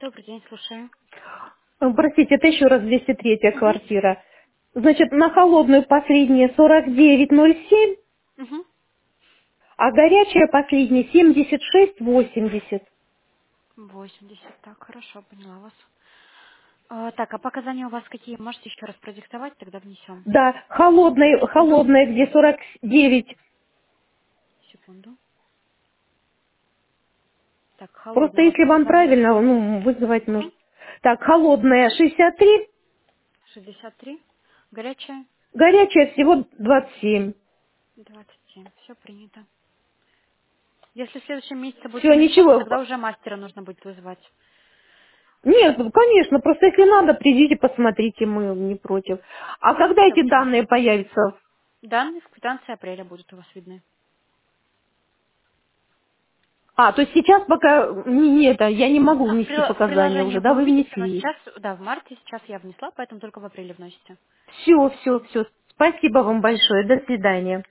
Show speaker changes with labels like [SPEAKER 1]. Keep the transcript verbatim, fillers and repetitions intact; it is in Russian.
[SPEAKER 1] Добрый день, слушаю.
[SPEAKER 2] Э, Простите, это еще раз двести третья
[SPEAKER 1] Угу.
[SPEAKER 2] квартира. Значит, на холодную последняя сорок девять ноль семь,
[SPEAKER 1] Угу.
[SPEAKER 2] а горячая последняя семьдесят шесть восемьдесят.
[SPEAKER 1] восемьдесят. Так, хорошо, поняла вас. А, так, а показания у вас какие? Можете еще раз продиктовать, тогда внесем.
[SPEAKER 2] Да, холодная,
[SPEAKER 1] Секунду.
[SPEAKER 2] холодная, где сорок девять.
[SPEAKER 1] Секунду. Так,
[SPEAKER 2] Просто
[SPEAKER 1] холодное
[SPEAKER 2] если вам
[SPEAKER 1] показания.
[SPEAKER 2] правильно, ну, вызывать нужно.
[SPEAKER 1] Угу.
[SPEAKER 2] Так, холодная шестьдесят три,
[SPEAKER 1] шестьдесят три. Горячая
[SPEAKER 2] горячая всего двадцать семь.
[SPEAKER 1] двадцать семь. Все принято. Если в следующем месяце будет
[SPEAKER 2] Все,
[SPEAKER 1] уменьшаться,
[SPEAKER 2] ничего.
[SPEAKER 1] тогда уже мастера нужно будет вызывать.
[SPEAKER 2] Нет, ну, конечно, просто если надо, придите, посмотрите, мы не против. А
[SPEAKER 1] Угу.
[SPEAKER 2] когда
[SPEAKER 1] Все
[SPEAKER 2] эти
[SPEAKER 1] поняла.
[SPEAKER 2] данные появятся?
[SPEAKER 1] Данные в квитанции апреля будут у вас видны.
[SPEAKER 2] А, то есть сейчас пока не, не это, я не могу
[SPEAKER 1] А, в,
[SPEAKER 2] внести
[SPEAKER 1] прил- в
[SPEAKER 2] показания
[SPEAKER 1] приложении
[SPEAKER 2] уже,
[SPEAKER 1] вы
[SPEAKER 2] да, вы
[SPEAKER 1] увидите, но
[SPEAKER 2] внесли.
[SPEAKER 1] сейчас, да, в марте сейчас я внесла, поэтому только в апреле вносите.
[SPEAKER 2] Все, все, все. Спасибо вам большое. До свидания.